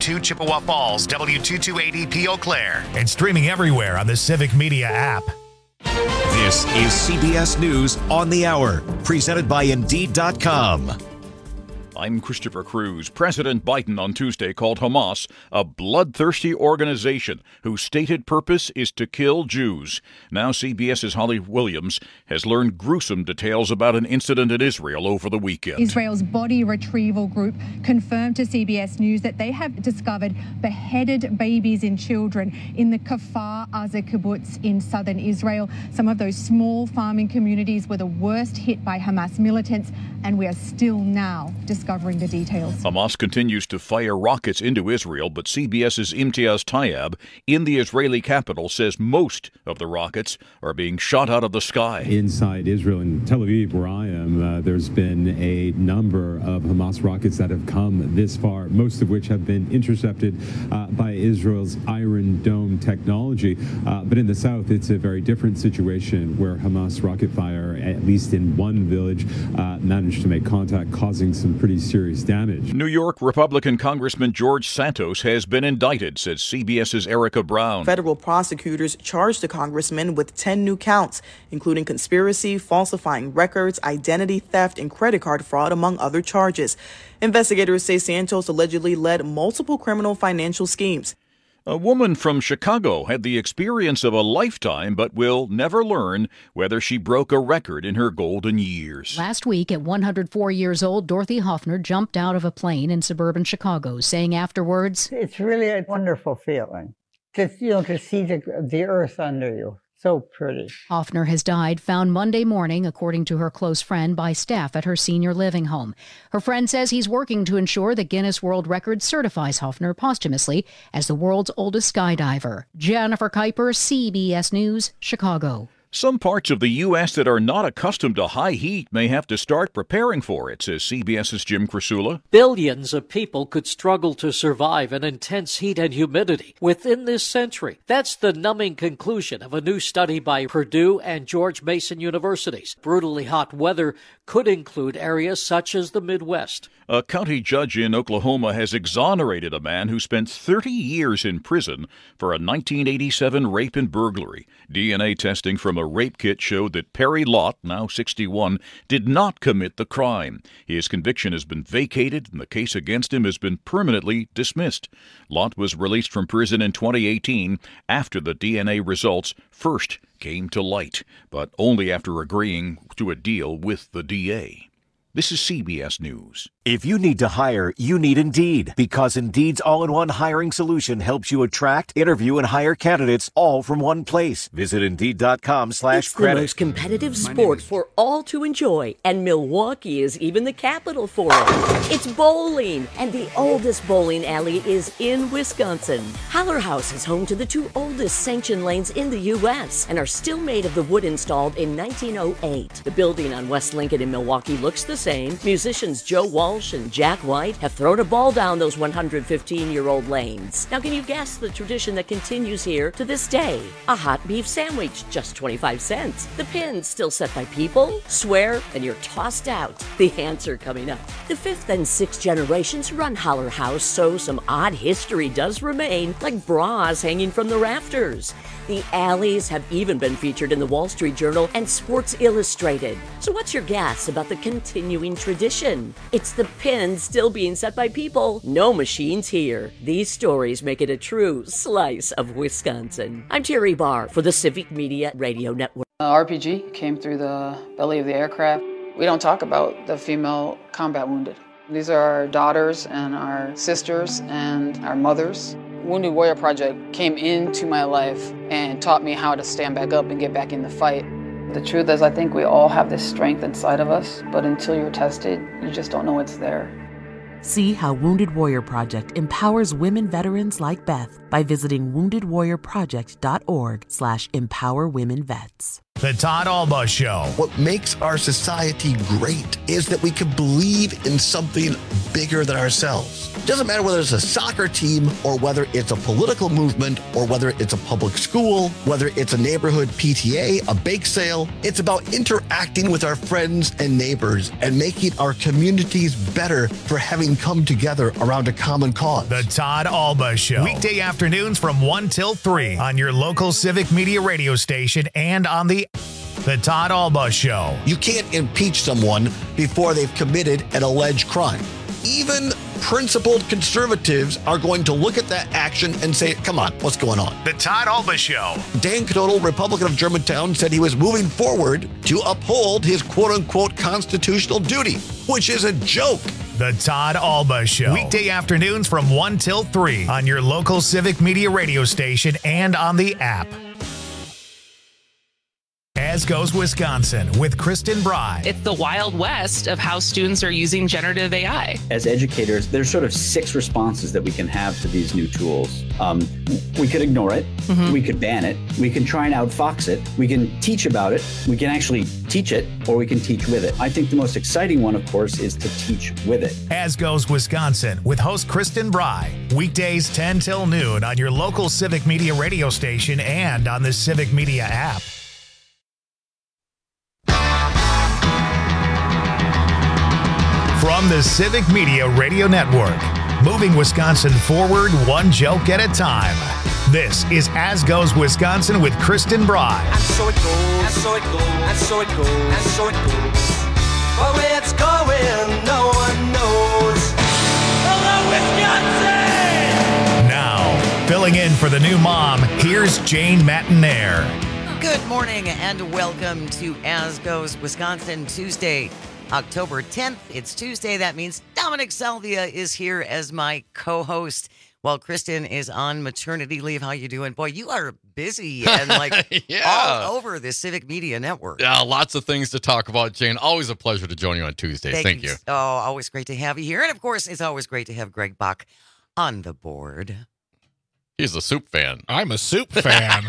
W2 Chippewa Falls, W228EP Eau Claire. And streaming everywhere on the Civic Media app. This is CBS News on the Hour, presented by Indeed.com. I'm Christopher Cruz. President Biden on Tuesday called Hamas a bloodthirsty organization whose stated purpose is to kill Jews. Now CBS's Holly Williams has learned gruesome details about an incident in Israel over the weekend. Israel's body retrieval group confirmed to CBS News that they have discovered beheaded babies and children in the Kfar Aza kibbutz in southern Israel. Some of those small farming communities were the worst hit by Hamas militants, and we are still now discovering the details. Hamas continues to fire rockets into Israel, but CBS's Imtiaz Tayeb in the Israeli capital says most of the rockets are being shot out of the sky. Inside Israel, in Tel Aviv, where I am, there's been a number of Hamas rockets that have come this far, most of which have been intercepted by Israel's Iron Dome technology. But in the south, it's a very different situation where Hamas rocket fire, at least in one village, managed to make contact, causing some pretty serious damage. New York Republican Congressman George Santos has been indicted, says CBS's Erica Brown. Federal prosecutors charged the congressman with 10 new counts, including conspiracy, falsifying records, identity theft, and credit card fraud, among other charges. Investigators say Santos allegedly led multiple criminal financial schemes. A woman from Chicago had the experience of a lifetime, but will never learn whether she broke a record in her golden years. Last week, at 104 years old, Dorothy Hoffner jumped out of a plane in suburban Chicago, saying afterwards, "It's really a wonderful feeling, just, to see the earth under you. So pretty." Hoffner has died, found Monday morning, according to her close friend, by staff at her senior living home. Her friend says he's working to ensure that Guinness World Records certifies Hoffner posthumously as the world's oldest skydiver. Jennifer Kuiper, CBS News, Chicago. Some parts of the U.S. that are not accustomed to high heat may have to start preparing for it, says CBS's Jim Krasula. Billions of people could struggle to survive in intense heat and humidity within this century. That's the numbing conclusion of a new study by Purdue and George Mason universities. Brutally hot weather could include areas such as the Midwest. A county judge in Oklahoma has exonerated a man who spent 30 years in prison for a 1987 rape and burglary. DNA testing from a rape kit showed that Perry Lott, now 61, did not commit the crime. His conviction has been vacated and the case against him has been permanently dismissed. Lott was released from prison in 2018 after the DNA results first came to light, but only after agreeing to a deal with the DA. This is CBS News. If you need to hire, you need Indeed, because Indeed's all-in-one hiring solution helps you attract, interview, and hire candidates all from one place. Visit Indeed.com/credit. It's the most competitive sport for all to enjoy, and Milwaukee is even the capital for it. It's bowling, and the oldest bowling alley is in Wisconsin. Holler House is home to the two oldest sanctioned lanes in the U.S. and are still made of the wood installed in 1908. The building on West Lincoln in Milwaukee looks the same. Musicians Joe Walsh and Jack White have thrown a ball down those 115-year-old lanes. Now, can you guess the tradition that continues here to this day? A hot beef sandwich, just 25 cents. The pins still set by people. Swear, and you're tossed out. The answer coming up. The fifth and sixth generations run Holler House, so some odd history does remain, like bras hanging from the rafters. The alleys have even been featured in the Wall Street Journal and Sports Illustrated. So what's your guess about the continuing tradition? It's the pins still being set by people. No machines here. These stories make it a true slice of Wisconsin. I'm Terry Barr for the Civic Media Radio Network. RPG came through the belly of the aircraft. We don't talk about the female combat wounded. These are our daughters and our sisters and our mothers. Wounded Warrior Project came into my life and taught me how to stand back up and get back in the fight. The truth is, I think we all have this strength inside of us, but until you're tested, you just don't know it's there. See how Wounded Warrior Project empowers women veterans like Beth by visiting woundedwarriorproject.org/empowerwomenvets. The Todd Alba Show. What makes our society great is that we can believe in something bigger than ourselves. It doesn't matter whether it's a soccer team or whether it's a political movement or whether it's a public school, whether it's a neighborhood PTA, a bake sale. It's about interacting with our friends and neighbors and making our communities better for having come together around a common cause. The Todd Alba Show. Weekday afternoons from 1 till 3 on your local Civic Media radio station and on the Todd Alba Show. You can't impeach someone before they've committed an alleged crime. Even principled conservatives are going to look at that action and say, come on, what's going on? The Todd Alba Show. Dan Knodel, Republican of Germantown, said he was moving forward to uphold his quote-unquote constitutional duty, which is a joke. The Todd Alba Show. Weekday afternoons from 1 till 3 on your local Civic Media radio station and on the app. As Goes Wisconsin with Kristen Bry. It's the Wild West of how students are using generative AI. As educators, there's sort of 6 responses that we can have to these new tools. We could ignore it. Mm-hmm. We could ban it. We can try and outfox it. We can teach about it. We can actually teach it, or we can teach with it. I think the most exciting one, of course, is to teach with it. As Goes Wisconsin with host Kristen Bry. Weekdays 10 till noon on your local Civic Media radio station and on the Civic Media app. From the Civic Media Radio Network, moving Wisconsin forward one joke at a time. This is As Goes Wisconsin with Kristen Bry. And so it goes, and so it goes, and so it goes, and so it goes. But where it's going, no one knows. Hello, Wisconsin! Now, filling in for the new mom, here's Jane Matinaire. Good morning and welcome to As Goes Wisconsin, Tuesday, October 10th. It's Tuesday. That means Dominic Salvia is here as my co-host while Kristen is on maternity leave. How you doing? Boy, you are busy and all over the Civic Media Network. Yeah, lots of things to talk about, Jane. Always a pleasure to join you on Tuesdays. Thank you. Oh, always great to have you here. And of course, it's always great to have Greg Bach on the board. He's a soup fan. I'm a soup fan.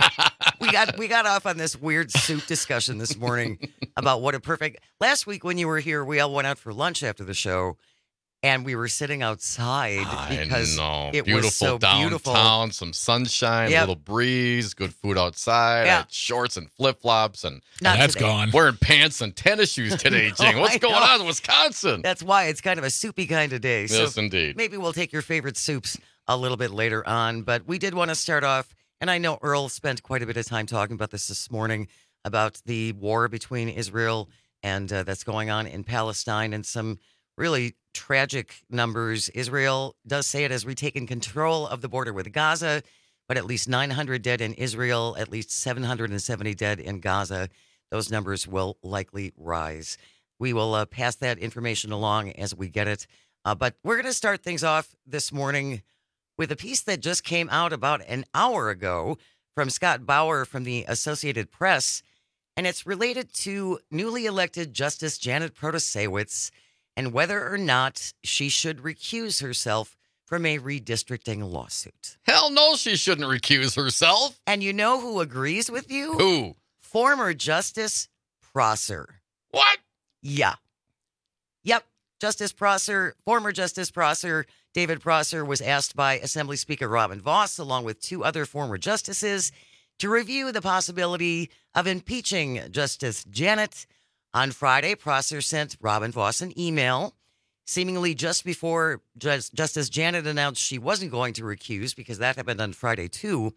We got off on this weird soup discussion this morning about what a perfect... Last week when you were here, we all went out for lunch after the show, and we were sitting outside because it beautiful was so downtown, beautiful. Some sunshine, a little breeze, good food outside. I had shorts and flip-flops, and that's gone. Wearing pants and tennis shoes today, Jane. What's going on in Wisconsin? That's why it's kind of a soupy kind of day. Yes, so indeed. Maybe we'll take your favorite soups a little bit later on, but we did want to start off, and I know Earl spent quite a bit of time talking about this morning, about the war between Israel and that's going on in Palestine and some really tragic numbers. Israel does say it has retaken control of the border with Gaza, but at least 900 dead in Israel, at least 770 dead in Gaza. Those numbers will likely rise. We will pass that information along as we get it. But we're going to start things off this morning with a piece that just came out about an hour ago from Scott Bauer from the Associated Press, and it's related to newly elected Justice Janet Protasiewicz and whether or not she should recuse herself from a redistricting lawsuit. Hell no, she shouldn't recuse herself. And you know who agrees with you? Who? Former Justice Prosser. What? Yeah. Yep. Justice Prosser, former Justice Prosser, David Prosser, was asked by Assembly Speaker Robin Vos, along with 2 other former justices, to review the possibility of impeaching Justice Janet. On Friday, Prosser sent Robin Vos an email, seemingly just before Justice Janet announced she wasn't going to recuse, because that happened on Friday too.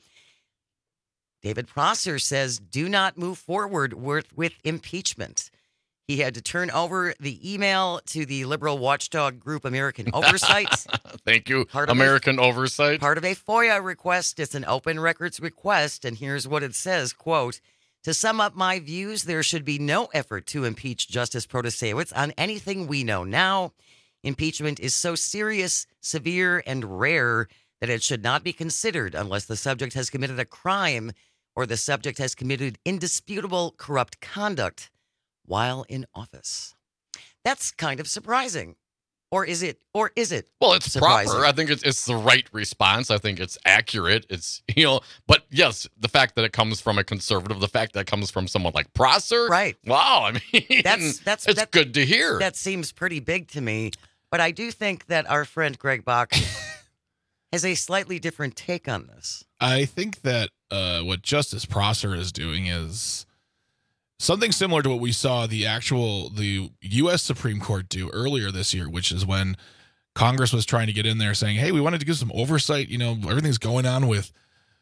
David Prosser says, do not move forward with impeachment. He had to turn over the email to the liberal watchdog group American Oversight. Thank you, American Oversight. Part of a FOIA request. It's an open records request, and here's what it says, quote, to sum up my views, there should be no effort to impeach Justice Protasiewicz on anything we know now. Impeachment is so serious, severe, and rare that it should not be considered unless the subject has committed a crime or the subject has committed indisputable corrupt conduct while in office. That's kind of surprising. Or is it? Well, it's surprising? proper. I think it's the right response. I think it's accurate. It's, but yes, the fact that it comes from a conservative, the fact that it comes from someone like Prosser. Right. Wow. I mean, that's good to hear. That seems pretty big to me. But I do think that our friend Greg Bach has a slightly different take on this. I think that what Justice Prosser is doing is something similar to what we saw the U.S. Supreme Court do earlier this year, which is when Congress was trying to get in there saying, hey, we wanted to give some oversight. Everything's going on with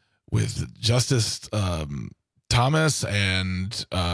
Justice Thomas and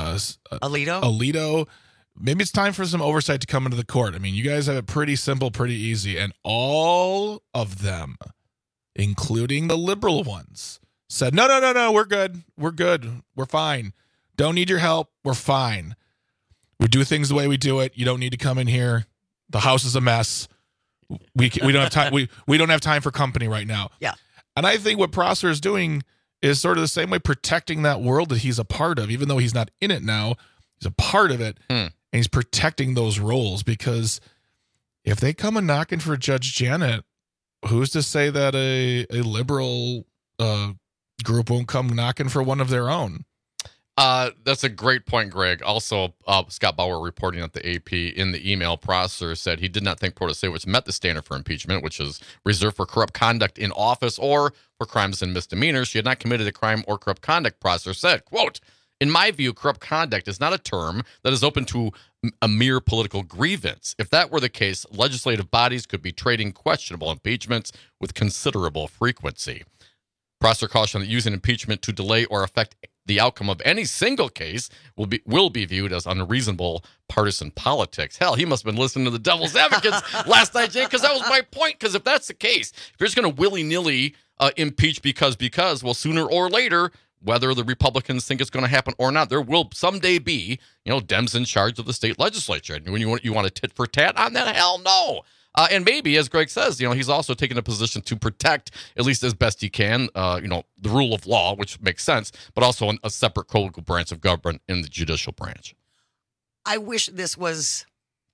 Alito. Maybe it's time for some oversight to come into the court. I mean, you guys have it pretty simple, pretty easy. And all of them, including the liberal ones, said, no, we're good. We're fine. Don't need your help. We're fine. We do things the way we do it. You don't need to come in here. The house is a mess. We don't have time. We don't have time for company right now. Yeah. And I think what Prosser is doing is sort of the same way, protecting that world that he's a part of, even though he's not in it now. He's a part of it, and he's protecting those roles, because if they come and knocking for Judge Janet, who's to say that a liberal group won't come knocking for one of their own? That's a great point, Greg. Also, Scott Bauer reporting at the AP in the email, Prosser said he did not think Protasevich met the standard for impeachment, which is reserved for corrupt conduct in office or for crimes and misdemeanors. She had not committed a crime or corrupt conduct, Prosser said. Quote, in my view, corrupt conduct is not a term that is open to a mere political grievance. If that were the case, legislative bodies could be trading questionable impeachments with considerable frequency. Prosser cautioned that using impeachment to delay or affect the outcome of any single case will be viewed as unreasonable partisan politics. Hell, he must have been listening to the devil's advocates last night, Jay, because that was my point. Because if that's the case, if you're just going to willy-nilly impeach because, well, sooner or later, whether the Republicans think it's going to happen or not, there will someday be, Dems in charge of the state legislature. And when you want a tit for tat on that, hell no. And maybe, as Greg says, he's also taking a position to protect, at least as best he can, the rule of law, which makes sense, but also a separate co-equal branch of government in the judicial branch. I wish this was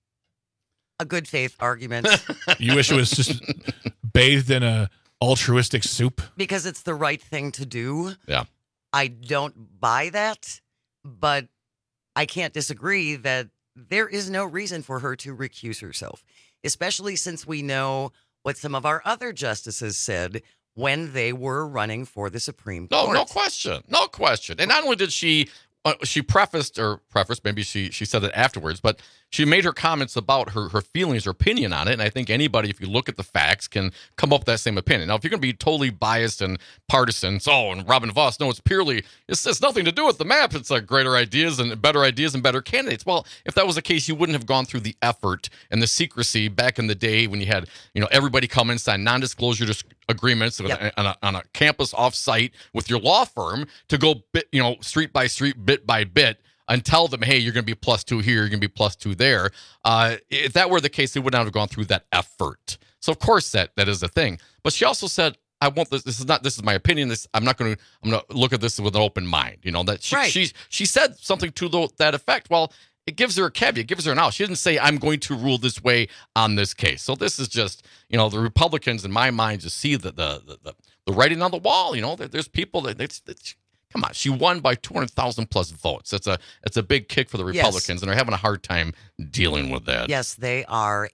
a good faith argument. You wish it was just bathed in a altruistic soup? Because it's the right thing to do. Yeah. I don't buy that, but I can't disagree that there is no reason for her to recuse herself, especially since we know what some of our other justices said when they were running for the Supreme Court. No question. And not only did she prefaced, maybe she said it afterwards, but she made her comments about her feelings, her opinion on it. And I think anybody, if you look at the facts, can come up with that same opinion. Now, if you're going to be totally biased and partisan, and Robin Vos, no, it's nothing to do with the map. It's like greater ideas and better candidates. Well, if that was the case, you wouldn't have gone through the effort and the secrecy back in the day when you had, everybody come in, sign non-disclosure agreements on a campus off-site with your law firm to go street by street, bit by bit, and tell them, hey, you're going to be +2 here, you're going to be +2 there. If that were the case, they would not have gone through that effort. So of course that is a thing. But she also said, I want this. This is my opinion. I'm going to look at this with an open mind. She said something to that effect. Well, it gives her a caveat, it gives her an out. She didn't say, I'm going to rule this way on this case. So this is just, the Republicans, in my mind, just see the writing on the wall. There's people that come on, she won by 200,000 plus votes. It's a big kick for the Republicans, and they're having a hard time dealing with that. Yes, they are.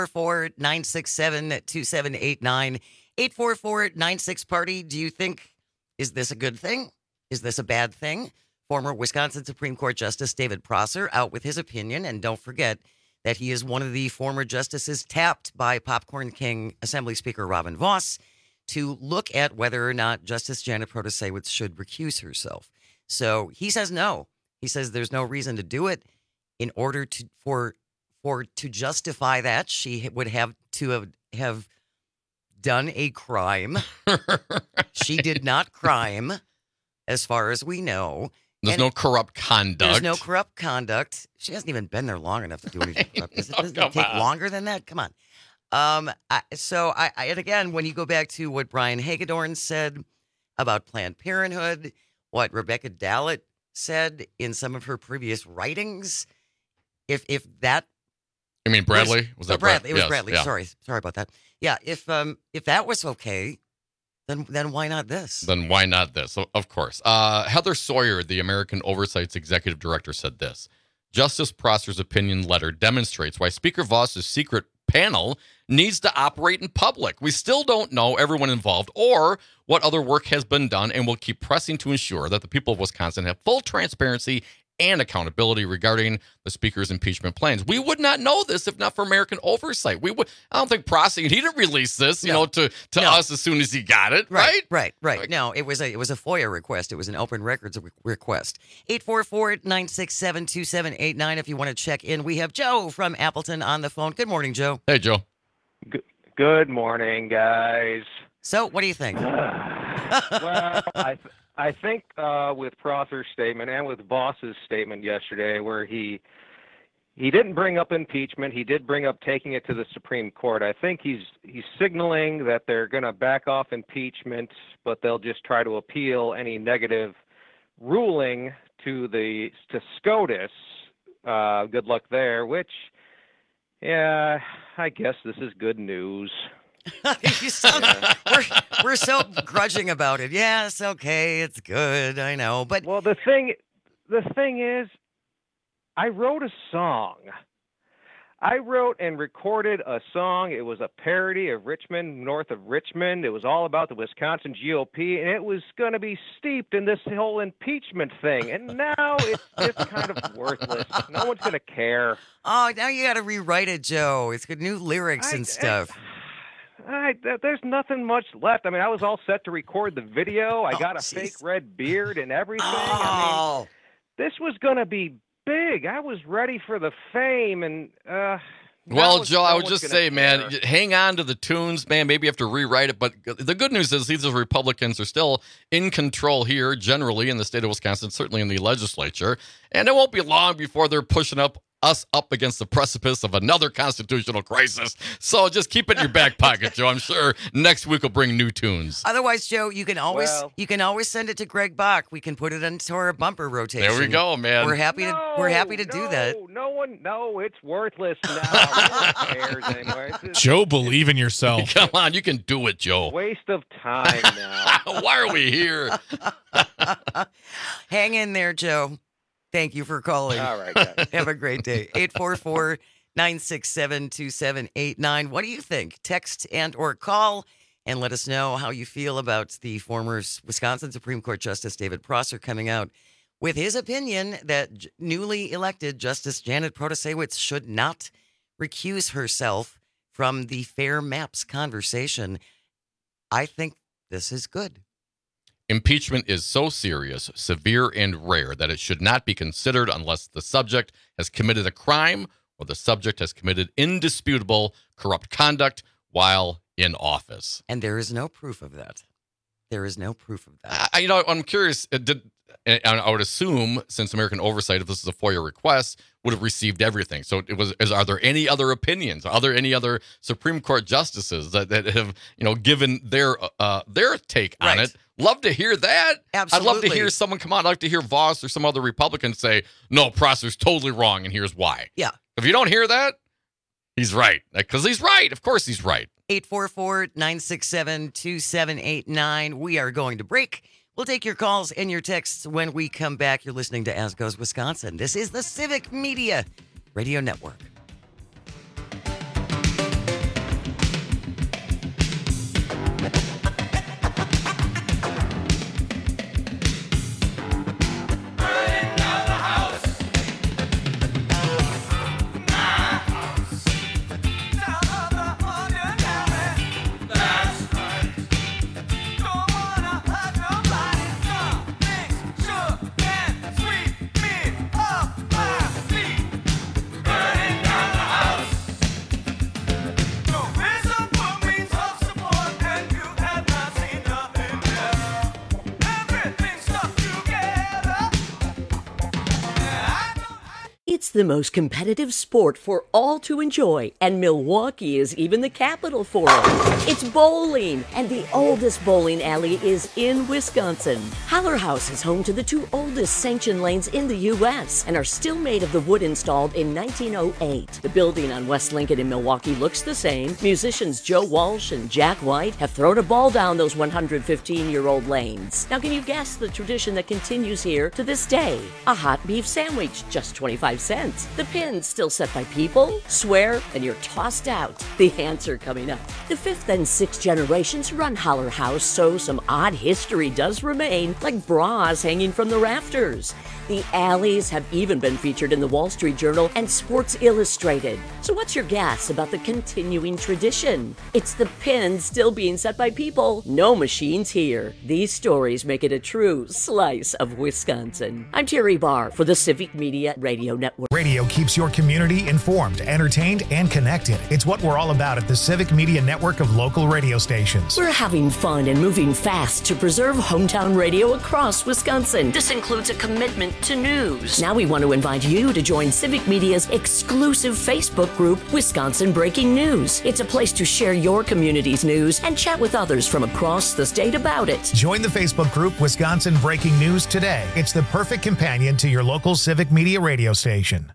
844-967-2789. 844-96-PARTY. Do you think, is this a good thing? Is this a bad thing? Former Wisconsin Supreme Court Justice David Prosser out with his opinion. And don't forget that he is one of the former justices tapped by Popcorn King Assembly Speaker Robin Vos to look at whether or not Justice Janet Protasewicz should recuse herself. So he says no. He says there's no reason to do it. In order to justify that, she would have to have done a crime. She did not crime, as far as we know. There's no corrupt conduct. There's no corrupt conduct. She hasn't even been there long enough to do anything corrupt. Doesn't it take longer than that? Come on. And again, when you go back to what Brian Hagedorn said about Planned Parenthood, what Rebecca Dallett said in some of her previous writings, if that You mean Bradley? Was that Bradley? It was Yes, Bradley. yeah. Sorry about that. Yeah, if that was okay, then why not this? Then why not this? Of course. Heather Sawyer, the American Oversight's executive director, said this. Justice Prosser's opinion letter demonstrates why Speaker Voss's secret panel needs to operate in public. We still don't know everyone involved or what other work has been done, and will keep pressing to ensure that the people of Wisconsin have full transparency and accountability regarding the Speaker's impeachment plans. We would not know this if not for American Oversight. I don't think Prosser, he didn't release this, to us as soon as he got it, right? Right. No, it was a FOIA request. It was an open records request. 844-967-2789 if you want to check in. We have Joe from Appleton on the phone. Good morning, Joe. Hey, Joe. Good morning, guys. So, what do you think? Well, I think with Prosser's statement and with Voss's statement yesterday, where he didn't bring up impeachment, he did bring up taking it to the Supreme Court. I think he's signaling that they're going to back off impeachment, but they'll just try to appeal any negative ruling to SCOTUS. Good luck there. Which, yeah, I guess this is good news. We're so grudging about it. Yes, okay, it's good. I know, but well, the thing is, I wrote a song. I wrote and recorded a song. It was a parody of Richmond, north of Richmond. It was all about the Wisconsin GOP, and it was going to be steeped in this whole impeachment thing. And now it's just kind of worthless. No one's going to care. Oh, now you got to rewrite it, Joe. It's got new lyrics and stuff. There's nothing much left. I mean, I was all set to record the video. I got a fake red beard and everything. I mean, this was going to be big. I was ready for the fame, and well, Joe, I would just say, man, hang on to the tunes, man. Maybe you have to rewrite it, but the good news is these Republicans are still in control here, generally in the state of Wisconsin, certainly in the legislature, and it won't be long before they're pushing us up against the precipice of another constitutional crisis. So just keep it in your back pocket, Joe. I'm sure next week will bring new tunes. Otherwise, Joe, you can always send it to Greg Bach. We can put it into our bumper rotation. There we go, man. We're happy to do that. No, it's worthless now. No one cares anymore. Joe, believe in yourself. Come on, you can do it, Joe. Waste of time now. Why are we here? Hang in there, Joe. Thank you for calling. All right, guys. Have a great day. 844-967-2789. What do you think? Text and or call and let us know how you feel about the former Wisconsin Supreme Court Justice David Prosser coming out with his opinion that newly elected Justice Janet Protasiewicz should not recuse herself from the fair maps conversation. I think this is good. Impeachment is so serious, severe, and rare that it should not be considered unless the subject has committed a crime or the subject has committed indisputable corrupt conduct while in office. And there is no proof of that. I'm curious. I would assume, since American Oversight, if this is a FOIA request, would have received everything. So are there any other opinions? Are there any other Supreme Court justices that have given their take on it? Love to hear that. Absolutely. I'd love to hear someone come out. I'd like to hear Voss or some other Republican say, no, Prosser's totally wrong, and here's why. Yeah. If you don't hear that, he's right. Because he's right. Of course he's right. 844-967-2789. We are going to break. We'll take your calls and your texts when we come back. You're listening to As Goes Wisconsin. This is the Civic Media Radio Network. It's the most competitive sport for all to enjoy, and Milwaukee is even the capital for it. It's bowling, and the oldest bowling alley is in Wisconsin. Haller House is home to the 2 oldest sanctioned lanes in the U.S. and are still made of the wood installed in 1908. The building on West Lincoln in Milwaukee looks the same. Musicians Joe Walsh and Jack White have thrown a ball down those 115-year-old lanes. Now, can you guess the tradition that continues here to this day? A hot beef sandwich, just 25 cents. The pins still set by people, swear, and you're tossed out. The answer coming up. The 5th and 6th generations run Haller House, so some odd history does remain, like bras hanging from the rafters. The alleys have even been featured in the Wall Street Journal and Sports Illustrated. So what's your guess about the continuing tradition? It's the pins still being set by people. No machines here. These stories make it a true slice of Wisconsin. I'm Terry Barr for the Civic Media Radio Network. Radio keeps your community informed, entertained, and connected. It's what we're all about at the Civic Media Network of local radio stations. We're having fun and moving fast to preserve hometown radio across Wisconsin. This includes a commitment to news. Now we want to invite you to join Civic Media's exclusive Facebook group, Wisconsin Breaking News. It's a place to share your community's news and chat with others from across the state about it. Join the Facebook group Wisconsin Breaking News today. It's the perfect companion to your local Civic Media radio station.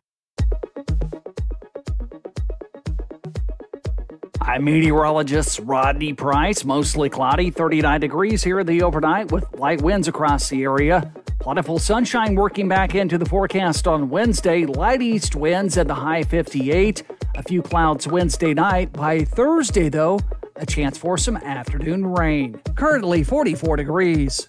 I'm meteorologist Rodney Price. Mostly cloudy, 39 degrees here in the overnight with light winds across the area. Plentiful sunshine working back into the forecast on Wednesday. Light east winds at the high 58. A few clouds Wednesday night. By Thursday, though, a chance for some afternoon rain. Currently 44 degrees.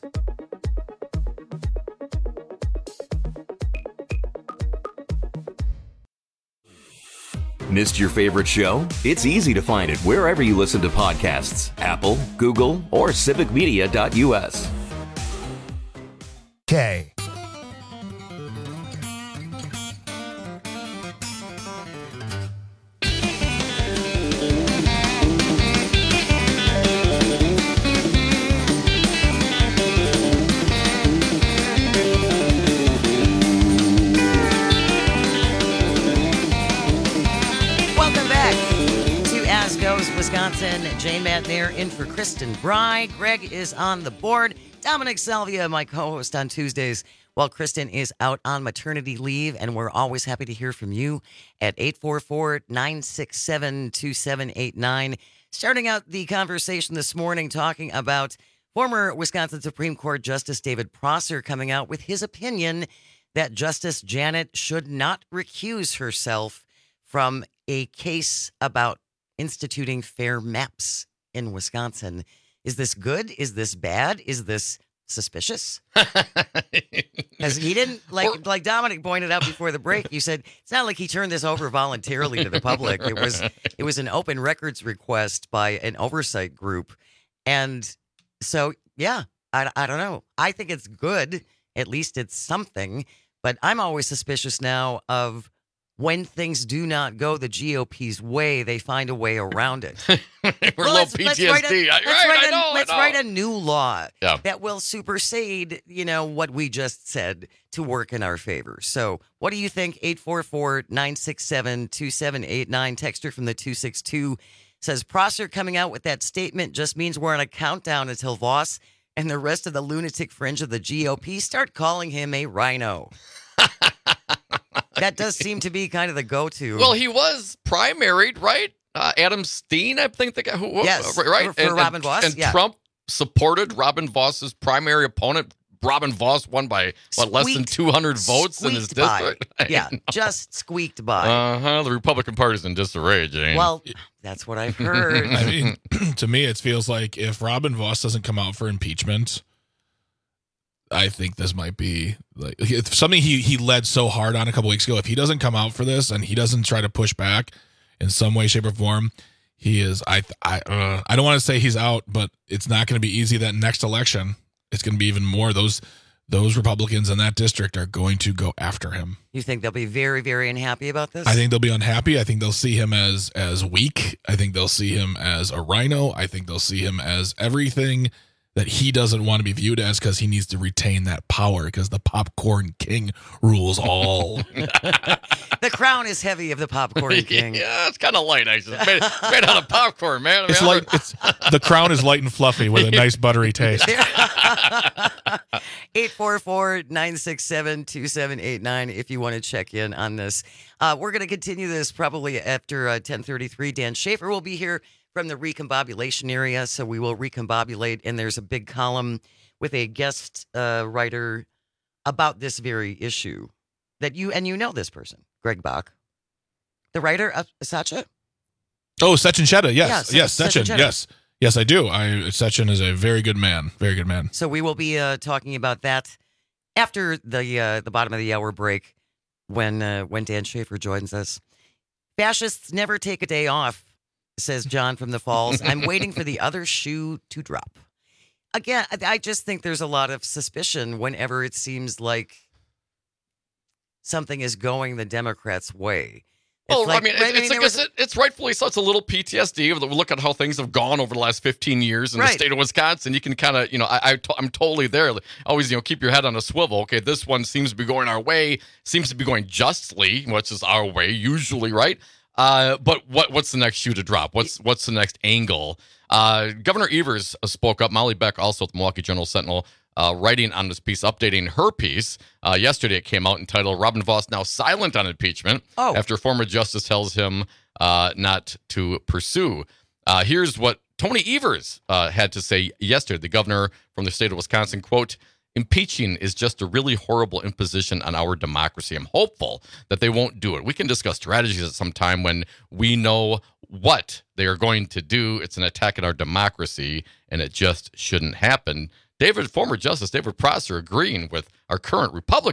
Missed your favorite show? It's easy to find it wherever you listen to podcasts. Apple, Google, or civicmedia.us. K. Wisconsin. Jane Matnair in for Kristen Bry. Greg is on the board. Dominic Salvia, my co-host on Tuesdays, while Kristen is out on maternity leave. And we're always happy to hear from you at 844-967-2789. Starting out the conversation this morning talking about former Wisconsin Supreme Court Justice David Prosser coming out with his opinion that Justice Janet should not recuse herself from a case about instituting fair maps in Wisconsin. Is this good? Is this bad? Is this suspicious? Because he didn't, like Dominic pointed out before the break, you said it's not like he turned this over voluntarily to the public. It was an open records request by an oversight group. And so, yeah, I don't know. I think it's good. At least it's something. But I'm always suspicious now of when things do not go the GOP's way, they find a way around it. We're a little PTSD. Let's write a new law that will supersede, what we just said to work in our favor. So what do you think? 844-967-2789. Texter from the 262 says, Prosser coming out with that statement just means we're on a countdown until Voss and the rest of the lunatic fringe of the GOP start calling him a rhino. That does seem to be kind of the go-to. Well, he was primaried, right? Adam Steen, I think the guy who was, yes, right? For Robin Voss. And Trump supported Robin Voss's primary opponent. Robin Voss won by, less than 200 votes in his district? Yeah, just squeaked by. The Republican Party's in disarray, Jane. Well, that's what I've heard. I mean, to me, it feels like if Robin Voss doesn't come out for impeachment, I think this might be like something he led so hard on a couple weeks ago. If he doesn't come out for this and he doesn't try to push back in some way, shape, or form, he is. I don't want to say he's out, but it's not going to be easy. That next election, it's going to be even more. Those Republicans in that district are going to go after him. You think they'll be very, very unhappy about this? I think they'll be unhappy. I think they'll see him as weak. I think they'll see him as a rhino. I think they'll see him as everything that he doesn't want to be viewed as because he needs to retain that power because the popcorn king rules all. The crown is heavy of the popcorn king. Yeah, it's kind of light. Actually, it's made out of popcorn, man. I mean, It's light. The crown is light and fluffy with a nice buttery taste. 844-967-2789 if you want to check in on this. We're going to continue this probably after 10:33. Dan Schaefer will be here from the recombobulation area, so we will recombobulate, and there's a big column with a guest writer about this very issue that you know this person, Greg Bach, the writer of Sacha. Oh, Sechin Cheta. Yes. Yeah, yes, Sechin Sechin. Cheta. Yes. Yes, I do. Sechin is a very good man. Very good man. So we will be talking about that after the bottom of the hour break when Dan Schaefer joins us. Fascists never take a day off, says John from the Falls. I'm waiting for the other shoe to drop. Again, I just think there's a lot of suspicion whenever it seems like something is going the Democrats' way. Well, I mean, it's rightfully so. It's a little PTSD. Look at how things have gone over the last 15 years in the state of Wisconsin. You can kind of, I'm totally there. Always, keep your head on a swivel. Okay, this one seems to be going our way, seems to be going justly, which is our way usually, right? But what's the next shoe to drop? What's the next angle? Governor Evers spoke up. Molly Beck, also at the Milwaukee Journal Sentinel, writing on this piece, updating her piece. Yesterday it came out entitled, Robin Vos Now Silent on Impeachment after former justice tells him not to pursue. Here's what Tony Evers had to say yesterday, the governor from the state of Wisconsin, quote, impeaching is just a really horrible imposition on our democracy. I'm hopeful that they won't do it. We can discuss strategies at some time when we know what they are going to do. It's an attack on our democracy, and it just shouldn't happen. Former Justice David Prosser agreeing with our current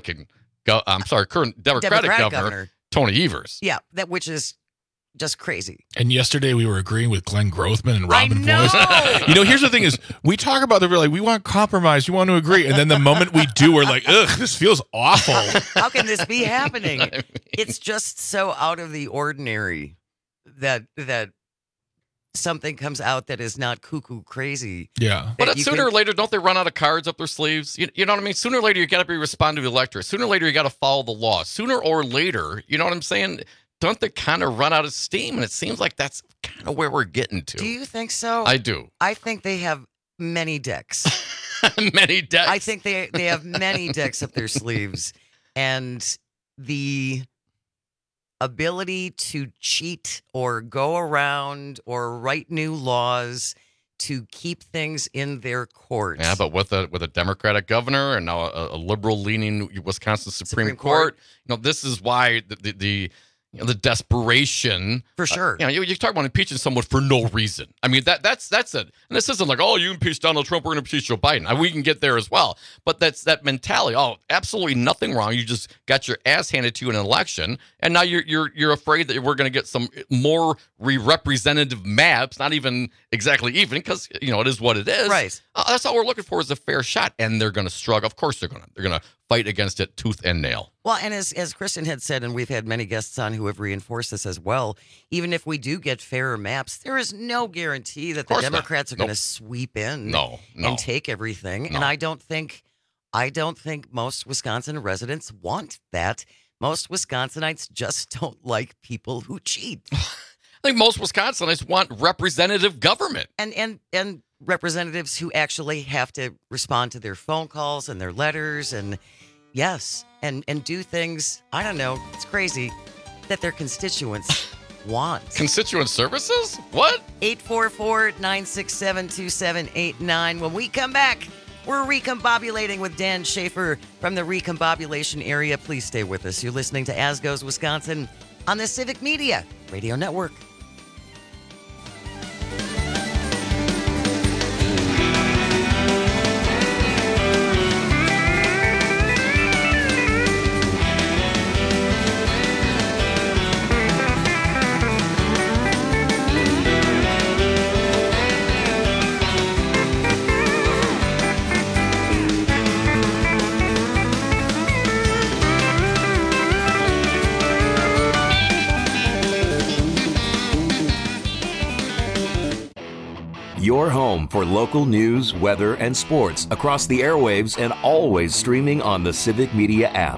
current Democratic governor, Tony Evers. Yeah, which is just crazy. And yesterday we were agreeing with Glenn Grothman and Robin Voice. Here's the thing is, we talk about we're like, we want compromise, we want to agree. And then the moment we do, we're like, ugh, this feels awful. How can this be happening? It's just so out of the ordinary that something comes out that is not cuckoo crazy. Yeah. But sooner or later, don't they run out of cards up their sleeves? You know what I mean? Sooner or later, you got to be responding to the electorate. Sooner or later, you got to follow the law. Sooner or later, you know what I'm saying? Don't they kind of run out of steam? And it seems like that's kind of where we're getting to. Do you think so? I do. I think they have many decks. Many decks? I think they have many decks up their sleeves. And the ability to cheat or go around or write new laws to keep things in their court. Yeah, but with a Democratic governor and now a liberal-leaning Wisconsin Supreme Court, this is why the desperation. For sure. You talk about impeaching someone for no reason. I mean, that's it. And this isn't like, oh, you impeached Donald Trump, we're going to impeach Joe Biden. We can get there as well. But that's that mentality. Oh, absolutely nothing wrong. You just got your ass handed to you in an election, and now you're afraid that we're going to get some more representative maps, not even exactly even, because it is what it is. Right. That's all we're looking for is a fair shot, and they're going to struggle. Of course, they're going to fight against it tooth and nail. Well, and as Kristen had said, and we've had many guests on who have reinforced this as well, even if we do get fairer maps, there is no guarantee that the Democrats are going to sweep in and take everything. No. And I don't think most Wisconsin residents want that. Most Wisconsinites just don't like people who cheat. I think most Wisconsinites want representative government. And representatives who actually have to respond to their phone calls and their letters and and do things, I don't know, it's crazy, that their constituents want. Constituent services? What? 844-967-2789. When we come back, we're recombobulating with Dan Schaefer from the recombobulation area. Please stay with us. You're listening to As Goes Wisconsin on the Civic Media Radio Network. home for local news, weather, and sports across the airwaves and always streaming on the Civic Media app.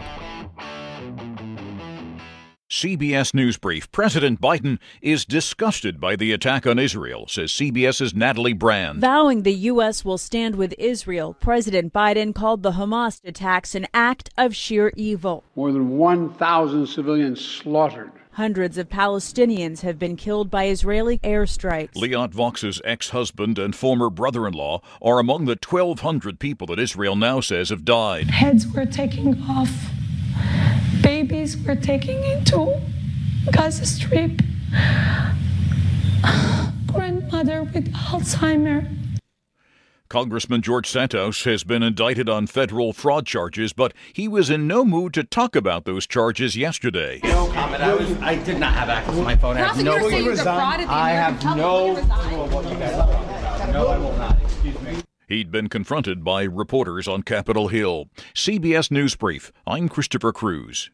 CBS News Brief. President Biden is disgusted by the attack on Israel, says CBS's Natalie Brand. Vowing the U.S. will stand with Israel, President Biden called the Hamas attacks an act of sheer evil. More than 1,000 civilians slaughtered. Hundreds of Palestinians have been killed by Israeli airstrikes. Liat Vox's ex-husband and former brother-in-law are among the 1,200 people that Israel now says have died. Heads were taking off. Babies were taken into Gaza Strip. Grandmother with Alzheimer. Congressman George Santos has been indicted on federal fraud charges, but he was in no mood to talk about those charges yesterday. No comment. I did not have access to my phone. I have no what you guys are talking about. No, I will not. Excuse me. He'd been confronted by reporters on Capitol Hill. CBS News Brief. I'm Christopher Cruz.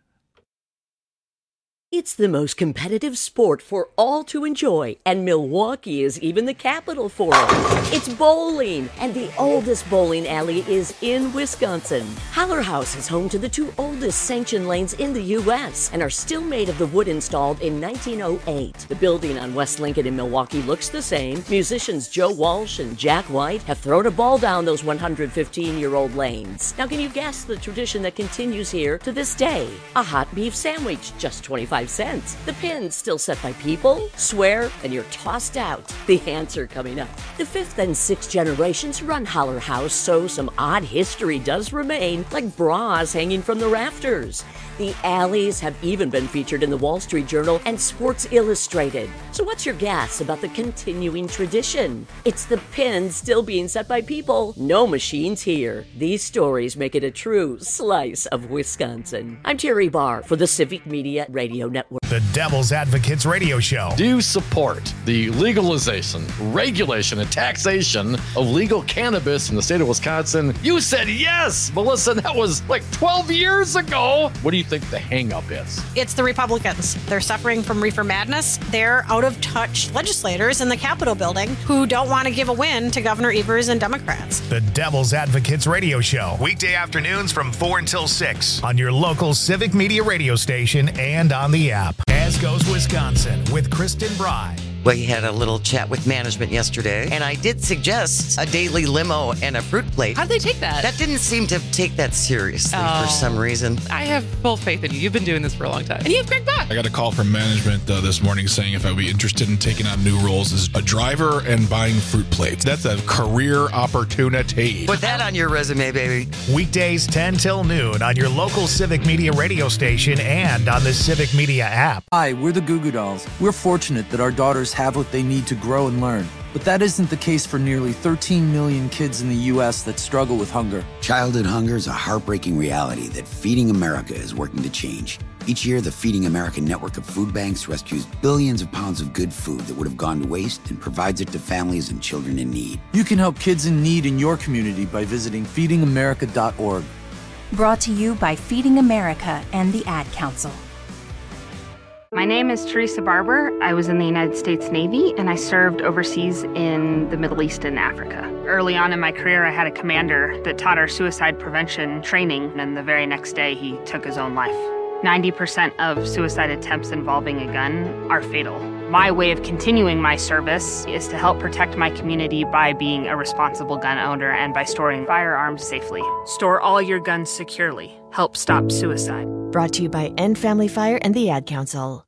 It's the most competitive sport for all to enjoy, and Milwaukee is even the capital for it. It's bowling, and the oldest bowling alley is in Wisconsin. Haller House is home to the two oldest sanctioned lanes in the U.S. and are still made of the wood installed in 1908. The building on West Lincoln in Milwaukee looks the same. Musicians Joe Walsh and Jack White have thrown a ball down those 115-year-old lanes. Now, can you guess the tradition that continues here to this day? A hot beef sandwich, just 25 cents. The pin's still set by people, swear, and you're tossed out. The answer coming up. The fifth and sixth generations run Haller House, so some odd history does remain, like bras hanging from the rafters. The alleys have even been featured in the Wall Street Journal and Sports Illustrated. So what's your guess about the continuing tradition? It's the pins still being set by people, no machines here. These stories make it a true slice of Wisconsin. I'm Terry Barr for the Civic Media Radio Network. The Devil's Advocates Radio Show. Do you support the legalization, regulation, and taxation of legal cannabis in the state of Wisconsin? You said yes, Melissa. That was like 12 years ago. What do you think the hang-up is? It's the Republicans. They're suffering from reefer madness. They're out-of-touch legislators in the Capitol building who don't want to give a win to Governor Evers and Democrats. The Devil's Advocates Radio Show. Weekday afternoons from 4 until 6 on your local Civic Media radio station and on the app. As Goes Wisconsin with Kristen Bry. We had a little chat with management yesterday, and I did suggest a daily limo and a fruit plate. How'd they take that? That didn't seem to take that seriously for some reason. I have full faith in you. You've been doing this for a long time. And you have Greg Buck. I got a call from management this morning saying if I would be interested in taking on new roles as a driver and buying fruit plates. That's a career opportunity. Put that on your resume, baby. Weekdays 10 till noon on your local Civic Media radio station and on the Civic Media app. Hi, we're the Goo Goo Dolls. We're fortunate that our daughters have what they need to grow and learn. But that isn't the case for nearly 13 million kids in the U.S. that struggle with hunger. Childhood hunger is a heartbreaking reality that Feeding America is working to change. Each year, the Feeding America network of food banks rescues billions of pounds of good food that would have gone to waste and provides it to families and children in need. You can help kids in need in your community by visiting feedingamerica.org. Brought to you by Feeding America and the Ad Council. My name is Teresa Barber. I was in the United States Navy, and I served overseas in the Middle East and Africa. Early on in my career, I had a commander that taught our suicide prevention training, and the very next day, he took his own life. 90% of suicide attempts involving a gun are fatal. My way of continuing my service is to help protect my community by being a responsible gun owner and by storing firearms safely. Store all your guns securely. Help stop suicide. Brought to you by End Family Fire and the Ad Council.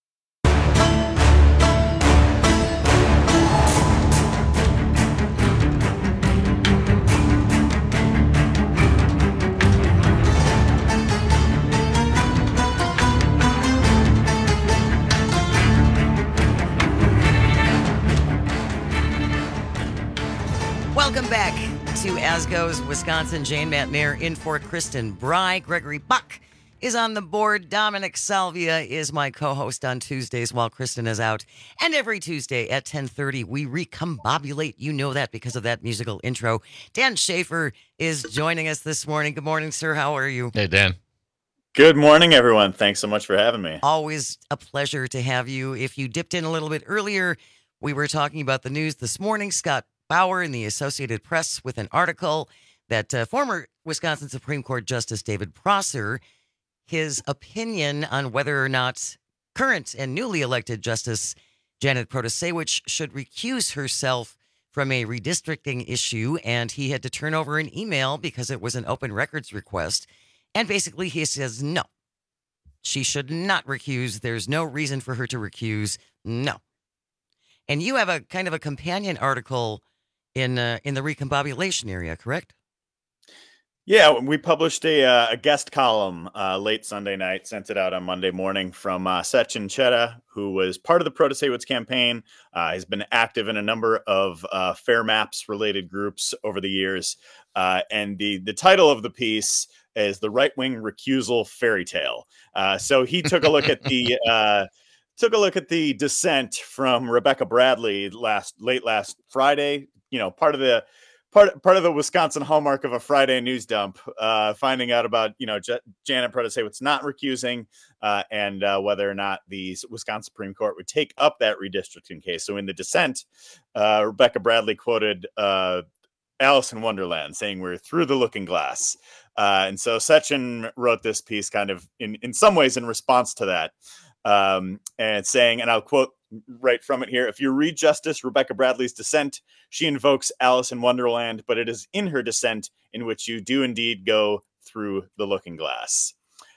Welcome back to As Goes Wisconsin. Jane Matnier in for Kristen Bry. Gregory Buck is on the board. Dominic Salvia is my co-host on Tuesdays while Kristen is out. And every Tuesday at 10:30, we recombobulate. You know that because of that musical intro. Dan Schaefer is joining us this morning. Good morning, sir. How are you? Hey, Dan. Good morning, everyone. Thanks so much for having me. Always a pleasure to have you. If you dipped in a little bit earlier, we were talking about the news this morning. Scott Bauer in the Associated Press with an article that former Wisconsin Supreme Court Justice David Prosser, his opinion on whether or not current and newly elected Justice Janet Protasewicz should recuse herself from a redistricting issue, and he had to turn over an email because it was an open records request. And basically he says no, she should not recuse. There's no reason for her to recuse. No. And you have a kind of a companion article in the recombobulation area, correct? Yeah, we published a guest column late Sunday night, sent it out on Monday morning from Sechin Cheta, who was part of the Protasewicz campaign. He's been active in a number of Fair Maps related groups over the years. And the title of the piece is The Right-Wing Recusal Fairy Tale. So he took a look at the dissent from Rebecca Bradley late last Friday. You know, part of the Wisconsin hallmark of a Friday news dump, finding out about, Janet Protasewicz not recusing and whether or not the Wisconsin Supreme Court would take up that redistricting case. So in the dissent, Rebecca Bradley quoted Alice in Wonderland saying, "We're through the looking glass." And so Sechin wrote this piece kind of in some ways in response to that, and saying, and I'll quote right from it here: "If you read Justice Rebecca Bradley's dissent, she invokes Alice in Wonderland, but it is in her dissent in which you do indeed go through the looking glass."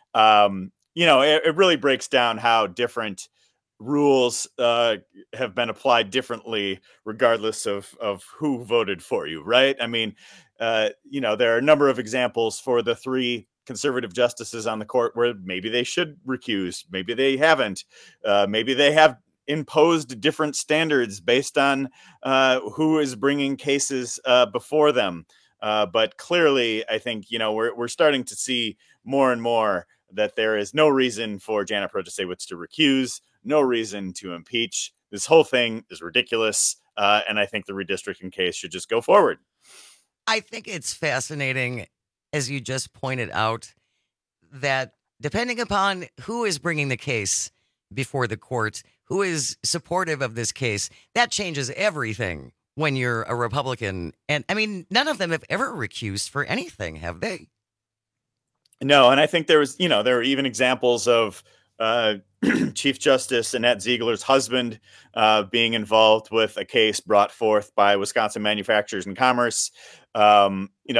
It really breaks down how different rules have been applied differently regardless of who voted for you, right? I mean, there are a number of examples for the three conservative justices on the court where maybe they should recuse, maybe they haven't, maybe they have imposed different standards based on who is bringing cases before them. But clearly, I think, we're starting to see more and more that there is no reason for Janet Protasewicz to recuse, no reason to impeach. This whole thing is ridiculous. And I think the redistricting case should just go forward. I think it's fascinating, as you just pointed out, that depending upon who is bringing the case before the court, who is supportive of this case, that changes everything when you're a Republican. And I mean, none of them have ever recused for anything, have they? No. And I think there were even examples of Chief Justice Annette Ziegler's husband being involved with a case brought forth by Wisconsin Manufacturers and Commerce. As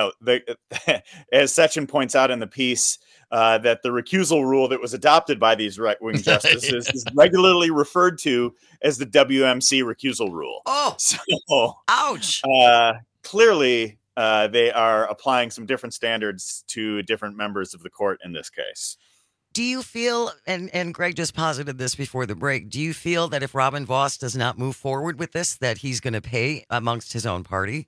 Sechin points out in the piece, that the recusal rule that was adopted by these right-wing justices is regularly referred to as the WMC recusal rule. Oh, so, ouch. Clearly, they are applying some different standards to different members of the court in this case. Do you feel, and Greg just posited this before the break, do you feel that if Robin Vos does not move forward with this, that he's going to pay amongst his own party?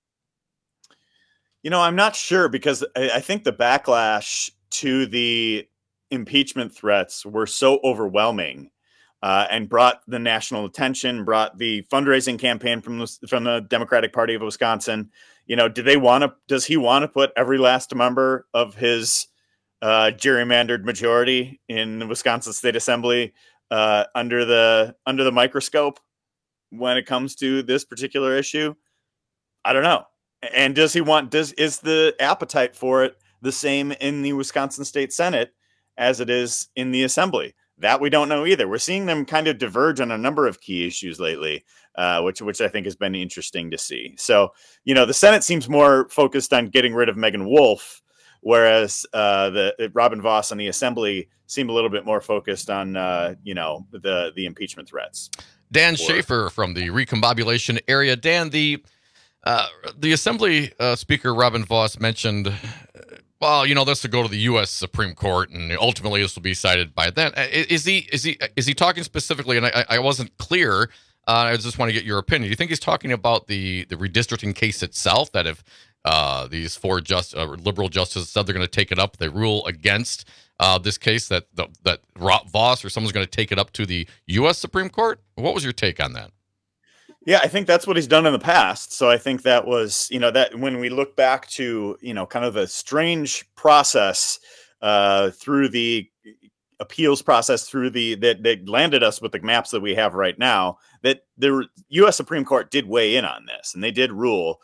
I'm not sure, because I think the backlash to the impeachment threats were so overwhelming and brought the national attention, brought the fundraising campaign from the Democratic Party of Wisconsin. Does he want to put every last member of his gerrymandered majority in the Wisconsin State Assembly under the microscope when it comes to this particular issue? I don't know. And is the appetite for it the same in the Wisconsin State Senate as it is in the Assembly? That we don't know either. We're seeing them kind of diverge on a number of key issues lately, which I think has been interesting to see. So, the Senate seems more focused on getting rid of Megan Wolf, whereas the Robin Vos and the Assembly seem a little bit more focused on, the impeachment threats. Dan Schaefer from the recombobulation area. Dan, the Assembly Speaker Robin Vos mentioned, this will go to the U.S. Supreme Court, and ultimately this will be decided by then. Is he talking specifically? And I wasn't clear. I just want to get your opinion. Do you think he's talking about the redistricting case itself? That if these four liberal justices said they're going to take it up, they rule against this case, that Vos or someone's going to take it up to the U.S. Supreme Court? What was your take on that? Yeah, I think that's what he's done in the past. So I think that was, that when we look back to, kind of the strange process through the appeals process through that landed us with the maps that we have right now, that the U.S. Supreme Court did weigh in on this, and they did rule,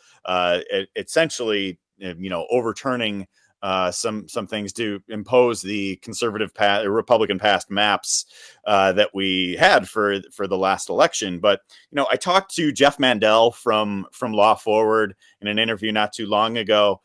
essentially, overturning some things to impose the Republican passed maps that we had for the last election. But I talked to Jeff Mandel from Law Forward in an interview not too long ago,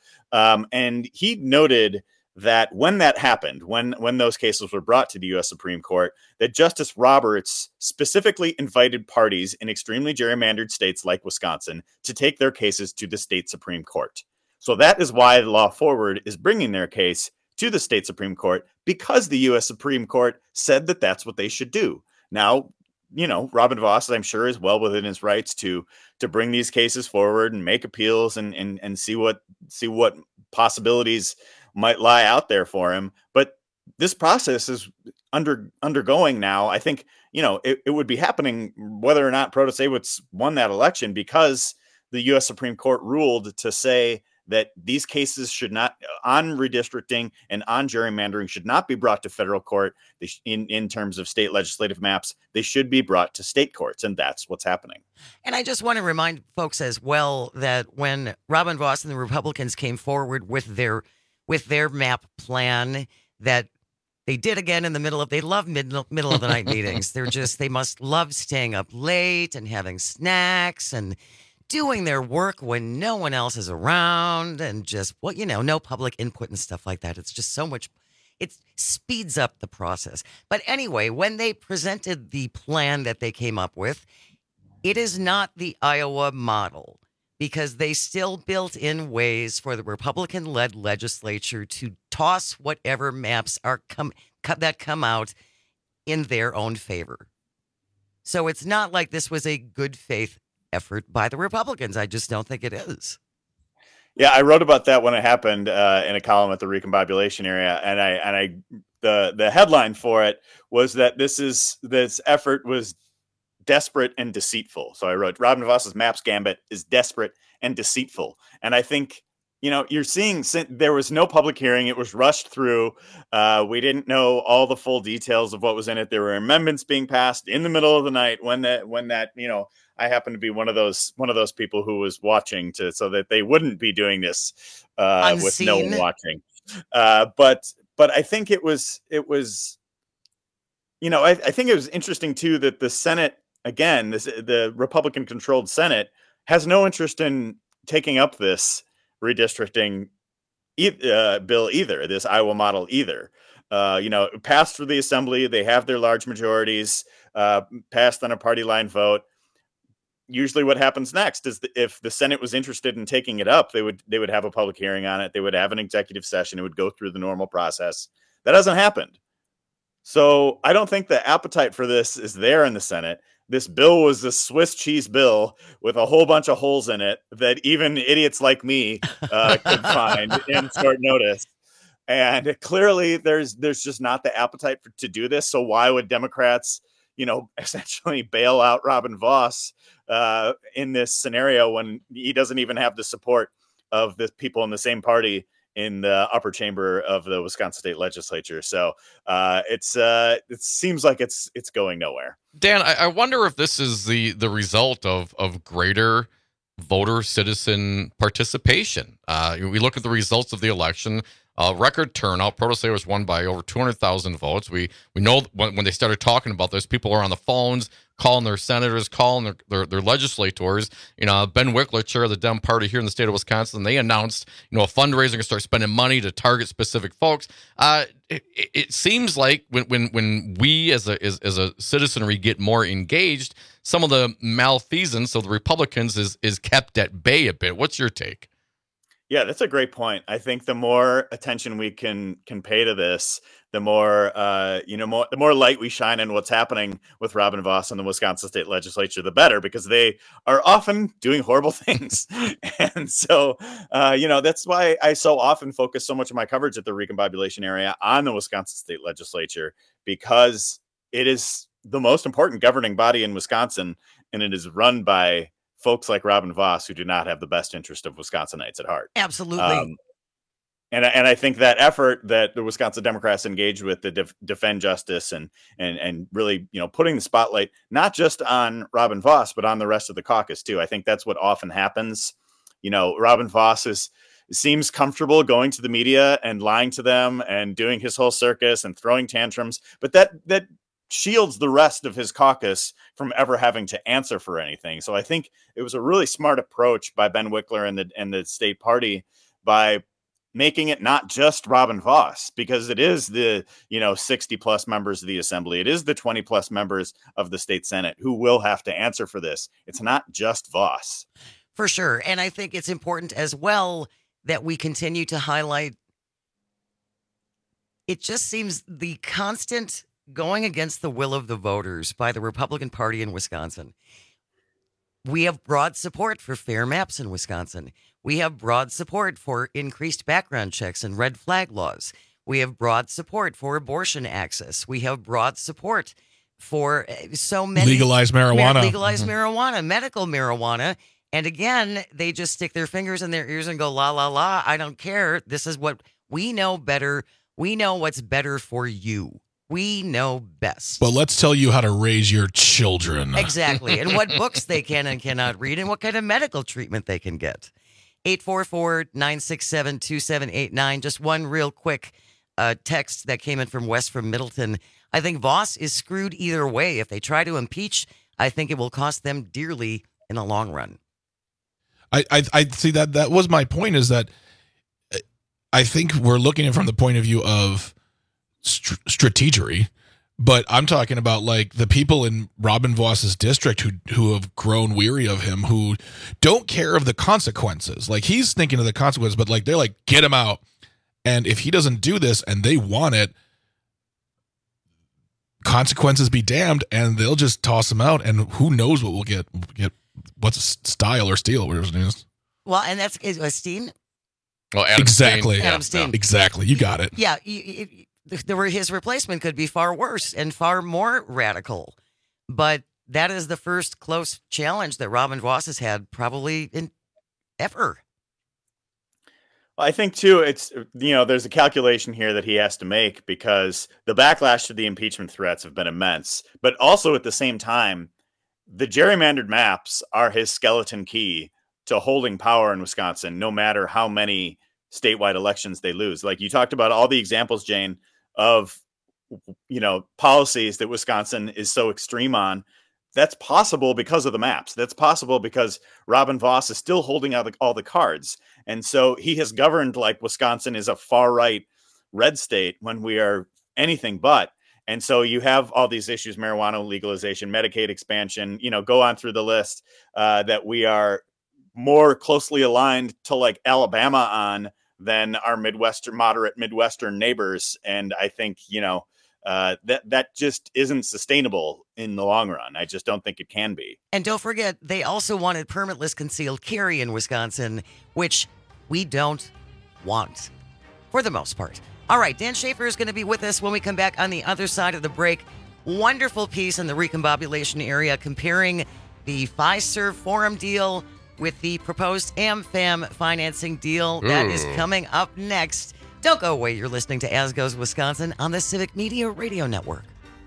and he noted that when that happened, when those cases were brought to the U.S. Supreme Court, that Justice Roberts specifically invited parties in extremely gerrymandered states like Wisconsin to take their cases to the state Supreme Court. So that is why Law Forward is bringing their case to the state Supreme Court, because the U.S. Supreme Court said that that's what they should do. Now, Robin Vos, I'm sure, is well within his rights to bring these cases forward and make appeals and see what possibilities might lie out there for him. But this process is undergoing now. I think, it would be happening whether or not Protasewicz won that election, because the U.S. Supreme Court ruled to say that these cases should not, on redistricting and on gerrymandering, should not be brought to federal court in terms of state legislative maps. They should be brought to state courts, and that's what's happening. And I just want to remind folks as well that when Robin Vos and the Republicans came forward with their map plan, that they did again in the they love middle of the night meetings. They must love staying up late and having snacks and doing their work when no one else is around, and just, no public input and stuff like that. It's just so much, it speeds up the process. But anyway, when they presented the plan that they came up with, it is not the Iowa model, because they still built in ways for the Republican-led legislature to toss whatever maps that come out in their own favor. So it's not like this was a good faith effort by the Republicans. I just don't think it is. Yeah, I wrote about that when it happened in a column at the Recombobulation area, and the headline for it was that this effort was desperate and deceitful. So I wrote, Robin Vos's Maps Gambit is desperate and deceitful. And I think, you're seeing, there was no public hearing. It was rushed through. We didn't know all the full details of what was in it. There were amendments being passed in the middle of the night when that I happened to be one of those people who was watching so that they wouldn't be doing this with no one watching. But I think it was I think it was interesting too that the Senate, again, the Republican controlled Senate, has no interest in taking up this redistricting bill either, this Iowa model either. Passed through the assembly, they have their large majorities, passed on a party line vote. Usually what happens next is if the Senate was interested in taking it up, they would have a public hearing on it. They would have an executive session. It would go through the normal process. That hasn't happened. So I don't think the appetite for this is there in the Senate. This bill was a Swiss cheese bill with a whole bunch of holes in it that even idiots like me could find in short notice. And clearly there's just not the appetite to do this. So why would Democrats, essentially bail out Robin Vos in this scenario when he doesn't even have the support of the people in the same party in the upper chamber of the Wisconsin State Legislature? So it seems like it's going nowhere. Dan, I wonder if this is the result of greater voter citizen participation. We look at the results of the election. Record turnout. Protosewicz was won by over 200,000 votes. We know when they started talking about this, people are on the phones calling their senators, calling their legislators. Ben Wickler, chair of the Dem Party here in the state of Wisconsin, they announced a fundraiser to start spending money to target specific folks. It seems like when we as a citizenry get more engaged, some of the malfeasance of the Republicans is kept at bay a bit. What's your take? Yeah, that's a great point. I think the more attention we can pay to this, the more the more light we shine on what's happening with Robin Vos and the Wisconsin State Legislature, the better, because they are often doing horrible things. And so, that's why I so often focus so much of my coverage at the Recombobulation area on the Wisconsin State Legislature, because it is the most important governing body in Wisconsin, and it is run by folks like Robin Vos who do not have the best interest of Wisconsinites at heart. Absolutely. And I think that effort that the Wisconsin Democrats engaged with to defend justice and really, putting the spotlight not just on Robin Vos, but on the rest of the caucus too. I think that's what often happens. Robin Vos seems comfortable going to the media and lying to them and doing his whole circus and throwing tantrums, but that shields the rest of his caucus from ever having to answer for anything. So I think it was a really smart approach by Ben Wickler and the state party by making it not just Robin Vos, because it is the 60 plus members of the assembly. It is the 20 plus members of the state Senate who will have to answer for this. It's not just Vos. For sure. And I think it's important as well that we continue to highlight. It just seems the constant going against the will of the voters by the Republican Party in Wisconsin. We have broad support for fair maps in Wisconsin. We have broad support for increased background checks and red flag laws. We have broad support for abortion access. We have broad support for so many legalized marijuana, marijuana, medical marijuana. And again, they just stick their fingers in their ears and go, la, la, la. I don't care. This is what we know better. We know what's better for you. We know best. But let's tell you how to raise your children. Exactly. And what books they can and cannot read and what kind of medical treatment they can get. 844-967-2789. Just one real quick text that came in from Wes from Middleton. I think Vos is screwed either way. If they try to impeach, I think it will cost them dearly in the long run. I see that was my point, is that I think we're looking at it from the point of view of strategery, but I'm talking about like the people in Robin Vos's district who have grown weary of him, who don't care of the consequences. Like, he's thinking of the consequences, but like, they're like, get him out. And if he doesn't do this and they want it, consequences be damned, and they'll just toss him out. And who knows what we'll get what's Style or Steele, whatever his name is. Well, and that's Steen. Well, Adam exactly. Steen. Adam Steen. Exactly. You got it. Yeah. His replacement could be far worse and far more radical. But that is the first close challenge that Robin Vos has had probably in ever. I think, too, it's, there's a calculation here that he has to make, because the backlash to the impeachment threats have been immense. But also at the same time, the gerrymandered maps are his skeleton key to holding power in Wisconsin, no matter how many statewide elections they lose. Like you talked about all the examples, Jane, of, policies that Wisconsin is so extreme on. That's possible because of the maps. That's possible because Robin Vos is still holding out all the cards. And so he has governed like Wisconsin is a far right red state when we are anything but. And so you have all these issues: marijuana legalization, Medicaid expansion, go on through the list, that we are more closely aligned to like Alabama on than our moderate Midwestern neighbors. And I think, that just isn't sustainable in the long run. I just don't think it can be. And don't forget, they also wanted permitless concealed carry in Wisconsin, which we don't want for the most part. All right, Dan Schaefer is going to be with us when we come back on the other side of the break. Wonderful piece in the recombobulation area comparing the Fiserv Forum deal with the proposed AmFam financing deal. That is coming up next. Don't go away. You're listening to As Goes Wisconsin on the Civic Media Radio Network.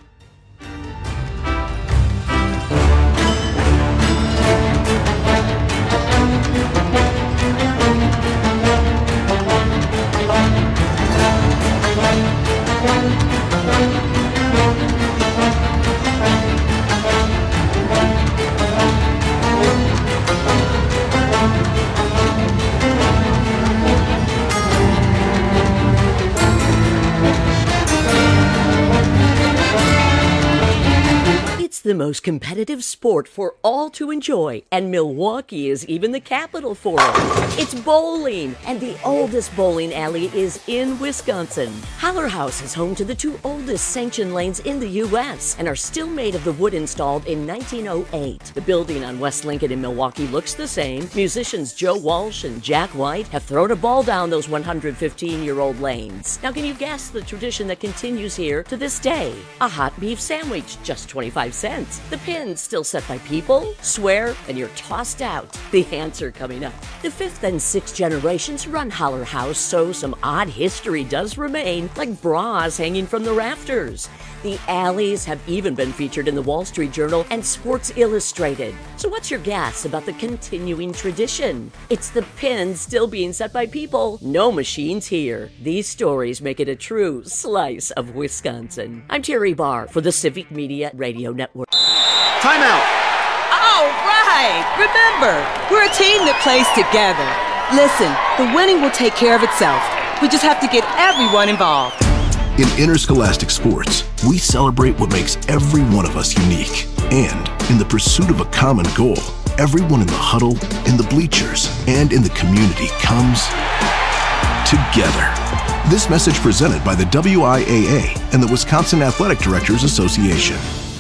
The most competitive sport for all to enjoy, and Milwaukee is even the capital for it. It's bowling, and the oldest bowling alley is in Wisconsin. Haller House is home to the two oldest sanctioned lanes in the U.S. and are still made of the wood installed in 1908. The building on West Lincoln in Milwaukee looks the same. Musicians Joe Walsh and Jack White have thrown a ball down those 115-year-old lanes. Now, can you guess the tradition that continues here to this day? A hot beef sandwich, just 25 cents. punt. The pin's still set by people, swear, and you're tossed out. The answer coming up. The fifth and sixth generations run Holler House, so some odd history does remain, like bras hanging from the rafters. The alleys have even been featured in the Wall Street Journal and Sports Illustrated. So what's your guess about the continuing tradition? It's the pin still being set by people, no machines here. These stories make it a true slice of Wisconsin. I'm Terry Barr for the Civic Media Radio Network. Timeout! All right! Remember, we're a team that plays together. Listen, the winning will take care of itself. We just have to get everyone involved. In interscholastic sports, we celebrate what makes every one of us unique. And in the pursuit of a common goal, everyone in the huddle, in the bleachers, and in the community comes together. This message presented by the WIAA and the Wisconsin Athletic Directors Association.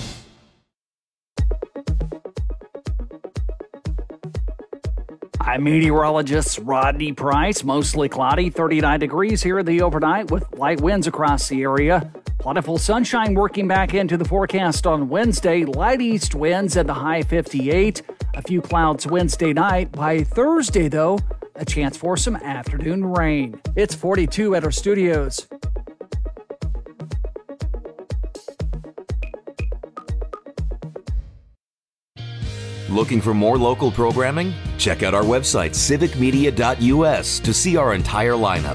I'm meteorologist Rodney Price. Mostly cloudy, 39 degrees here in the overnight with light winds across the area. Plentiful sunshine working back into the forecast on Wednesday. Light east winds at the high 58. A few clouds Wednesday night. By Thursday, though, a chance for some afternoon rain. It's 42 at our studios. Looking for more local programming? Check out our website, civicmedia.us, to see our entire lineup.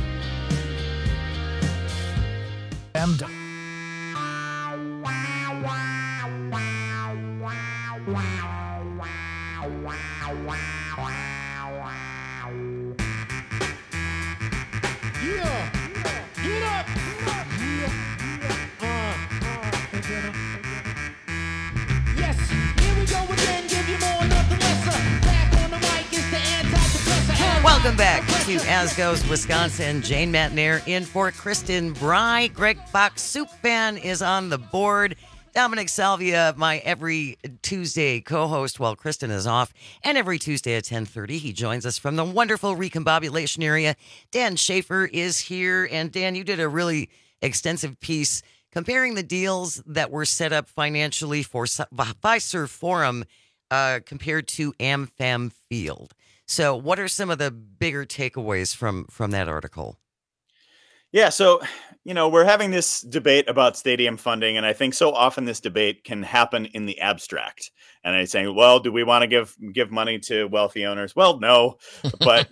Welcome back to As Goes Wisconsin. Jane Matnair in for Kristen Bry. Greg Fox, Soup Fan, is on the board. Dominic Salvia, my every Tuesday co-host while Kristen is off. And every Tuesday at 10:30, he joins us from the wonderful recombobulation area. Dan Schaefer is here. And Dan, you did a really extensive piece comparing the deals that were set up financially for Fiserv Forum compared to AmFam Field. So what are some of the bigger takeaways from that article? Yeah, so, we're having this debate about stadium funding, and I think so often this debate can happen in the abstract. And I'm saying, well, do we want to give money to wealthy owners? Well, no, but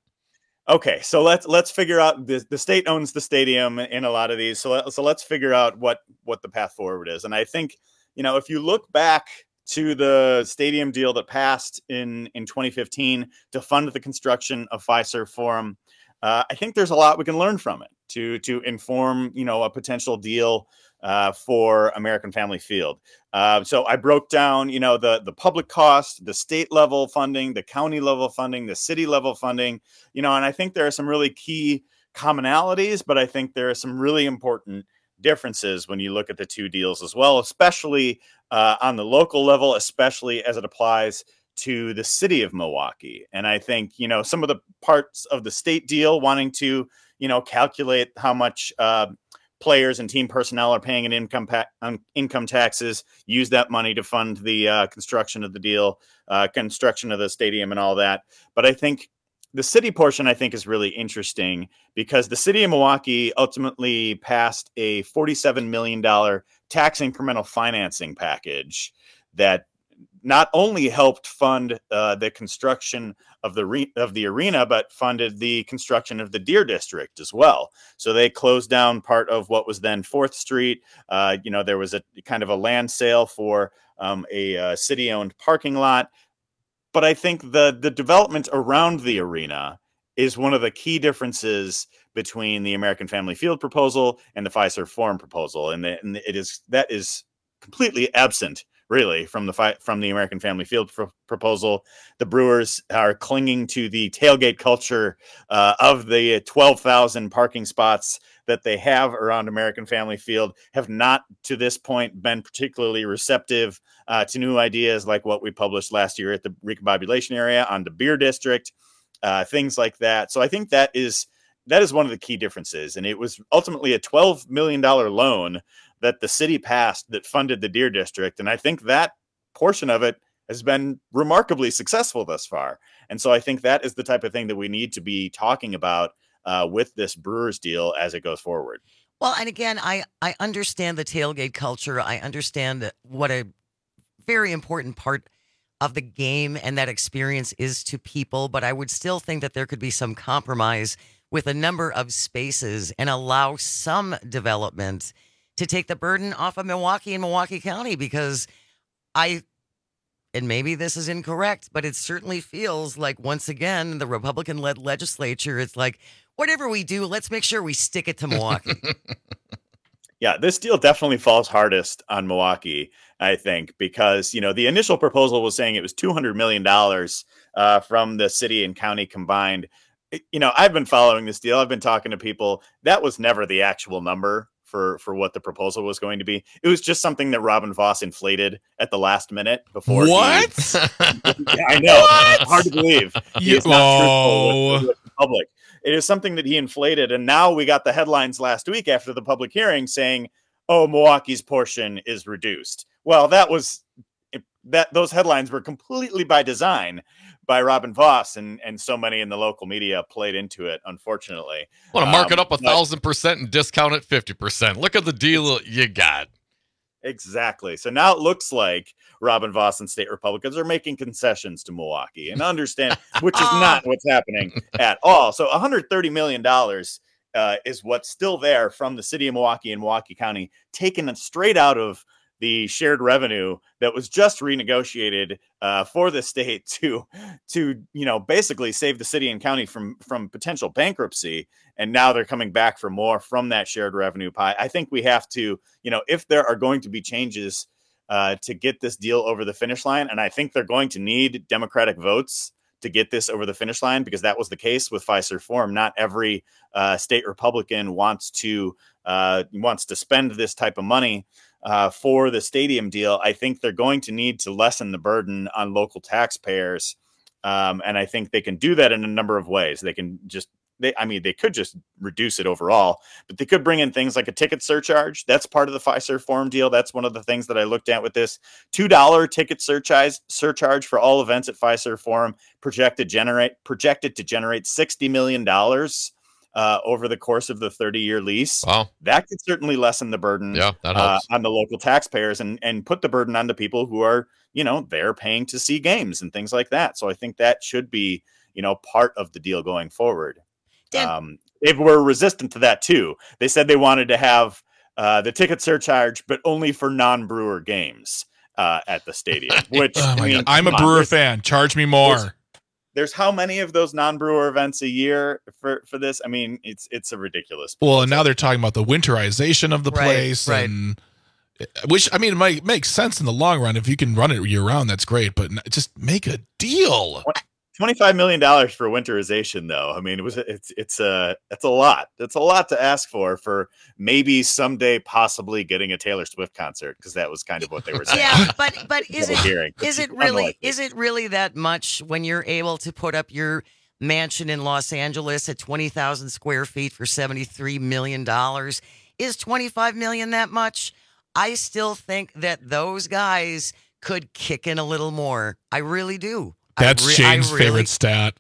okay, so let's figure out the state owns the stadium in a lot of these. So let's figure out what the path forward is. And I think, if you look back to the stadium deal that passed in 2015 to fund the construction of Fiserv Forum, I think there's a lot we can learn from it to inform, a potential deal for American Family Field. So I broke down, the public cost, the state level funding, the county level funding, the city level funding, and I think there are some really key commonalities, but I think there are some really important differences when you look at the two deals as well, especially on the local level, especially as it applies to the city of Milwaukee. And I think, some of the parts of the state deal wanting to, calculate how much players and team personnel are paying in income taxes, use that money to fund the construction of the deal, construction of the stadium and all that. But I think the city portion, I think, is really interesting because the city of Milwaukee ultimately passed a $47 million tax incremental financing package that not only helped fund the construction of the arena, but funded the construction of the Deer District as well. So they closed down part of what was then 4th Street. There was a kind of a land sale for a city-owned parking lot. But I think the development around the arena is one of the key differences between the American Family Field proposal and the Fiserv Forum proposal, and that is completely absent, really, from the American Family Field proposal. The Brewers are clinging to the tailgate culture of the 12,000 parking spots that they have around American Family Field, have not to this point been particularly receptive to new ideas like what we published last year at the recombobulation area on the Beer District, things like that. So I think that is one of the key differences. And it was ultimately a $12 million loan that the city passed that funded the Deer District. And I think that portion of it has been remarkably successful thus far. And so I think that is the type of thing that we need to be talking about with this Brewers deal as it goes forward. Well, and again, I understand the tailgate culture. I understand what a very important part of the game and that experience is to people, but I would still think that there could be some compromise with a number of spaces and allow some development to take the burden off of Milwaukee and Milwaukee County, because and maybe this is incorrect, but it certainly feels like, once again, the Republican-led legislature, it's like, whatever we do, let's make sure we stick it to Milwaukee. Yeah, this deal definitely falls hardest on Milwaukee, I think, because, the initial proposal was saying it was $200 million from the city and county combined. I've been following this deal. I've been talking to people. That was never the actual number for what the proposal was going to be. It was just something that Robin Vos inflated at the last minute before. What? Yeah, I know. What? Hard to believe. He is not truthful with the public. It is something that he inflated. And now we got the headlines last week after the public hearing saying, oh, Milwaukee's portion is reduced. Well, those headlines were completely by design by Robin Vos, and so many in the local media played into it, unfortunately. Want to mark it up 1,000% and discount it 50%. Look at the deal you got. Exactly. So now it looks like Robin Vos and state Republicans are making concessions to Milwaukee, and understand, which is not what's happening at all. So $130 million is what's still there from the city of Milwaukee and Milwaukee County, taken straight out of the shared revenue that was just renegotiated for the state to basically save the city and county from potential bankruptcy. And now they're coming back for more from that shared revenue pie. I think we have to, if there are going to be changes to get this deal over the finish line, and I think they're going to need Democratic votes to get this over the finish line, because that was the case with Fiserv Forum. Not every state Republican wants to spend this type of money for the stadium deal. I think they're going to need to lessen the burden on local taxpayers. And I think they can do that in a number of ways. They can they could just reduce it overall, but they could bring in things like a ticket surcharge. That's part of the Fiserv Forum deal. That's one of the things that I looked at with this $2 ticket surcharge for all events at Fiserv Forum, projected to generate $60 million over the course of the 30-year lease. Wow. That could certainly lessen the burden that helps. On the local taxpayers and put the burden on the people who are, they're paying to see games and things like that. So I think that should be, part of the deal going forward. They were resistant to that too. They said they wanted to have the ticket surcharge, but only for non-Brewer games at the stadium, which I'm a Brewer fan. Charge me more. There's how many of those non-Brewer events a year for this? I mean, it's a ridiculous. Well, and now they're talking about the winterization of the place, right. And which, it might make sense in the long run. If you can run it year round, that's great. But just make a deal. $25 million for winterization, though. I mean, it's a lot. It's a lot to ask for maybe someday possibly getting a Taylor Swift concert, because that was kind of what they were saying. Yeah, but is it really that much when you're able to put up your mansion in Los Angeles at 20,000 square feet for $73 million? Is $25 million that much? I still think that those guys could kick in a little more. I really do. That's Shane's favorite stat.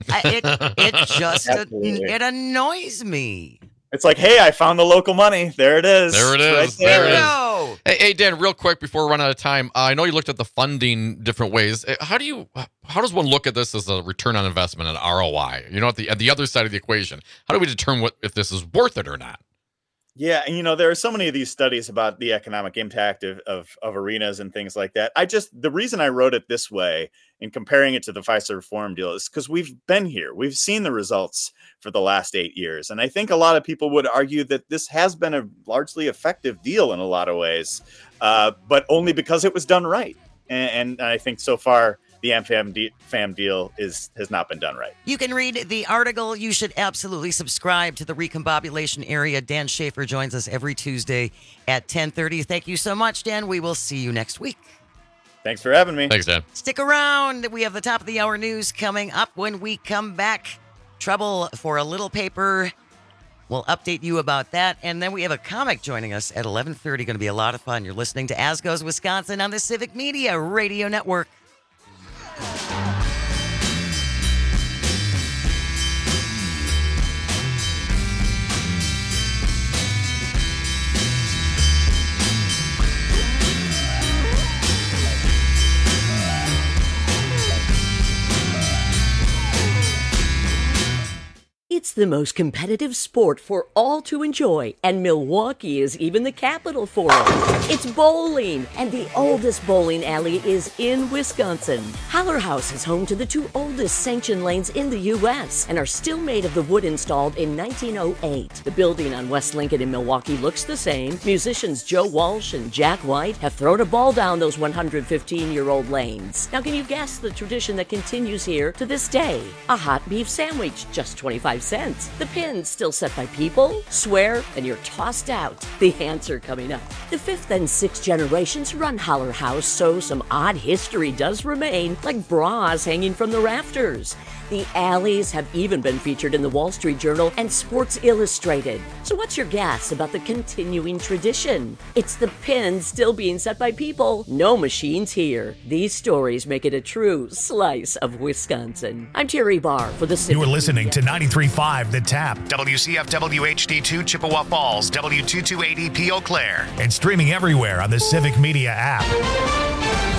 It annoys me. It's like, hey, I found the local money. There it is. There it is. Right there. There it is. Hey, Dan, real quick before we run out of time, I know you looked at the funding different ways. How does one look at this as a return on investment, an ROI? At the other side of the equation, how do we determine if this is worth it or not? Yeah, and there are so many of these studies about the economic impact of arenas and things like that. The reason I wrote it this way in comparing it to the Fiserv Forum deal is because we've been here. We've seen the results for the last 8 years. And I think a lot of people would argue that this has been a largely effective deal in a lot of ways, but only because it was done right. And I think so far, the AmFam deal has not been done right. You can read the article. You should absolutely subscribe to the Recombobulation Area. Dan Schaefer joins us every Tuesday at 10:30. Thank you so much, Dan. We will see you next week. Thanks for having me. Thanks, Dan. Stick around. We have the top of the hour news coming up when we come back. Trouble for a little paper We'll update you about that. And then we have a comic joining us at 11:30. Going to be a lot of fun. You're listening to As Goes Wisconsin on the Civic Media Radio Network. It's the most competitive sport for all to enjoy, and Milwaukee is even the capital for it. It's bowling, and the oldest bowling alley is in Wisconsin. Haller House is home to the 2 oldest sanctioned lanes in the U.S. and are still made of the wood installed in 1908. The building on West Lincoln in Milwaukee looks the same. Musicians Joe Walsh and Jack White have thrown a ball down those 115-year-old lanes. Now, can you guess the tradition that continues here to this day? A hot beef sandwich, just 25 cents. The pins still set by people, swear, and you're tossed out. The answer coming up. The 5th and 6th generations run Haller House, so some odd history does remain, like bras hanging from the rafters. The alleys have even been featured in the Wall Street Journal and Sports Illustrated. So what's your guess about the continuing tradition? It's the pins still being set by people. No machines here. These stories make it a true slice of Wisconsin. I'm Terry Barr for the Civic You are listening Media. to 93.5 The Tap, WCFW HD2 Chippewa Falls, W228EP Eau Claire, and streaming everywhere on the Civic Media app.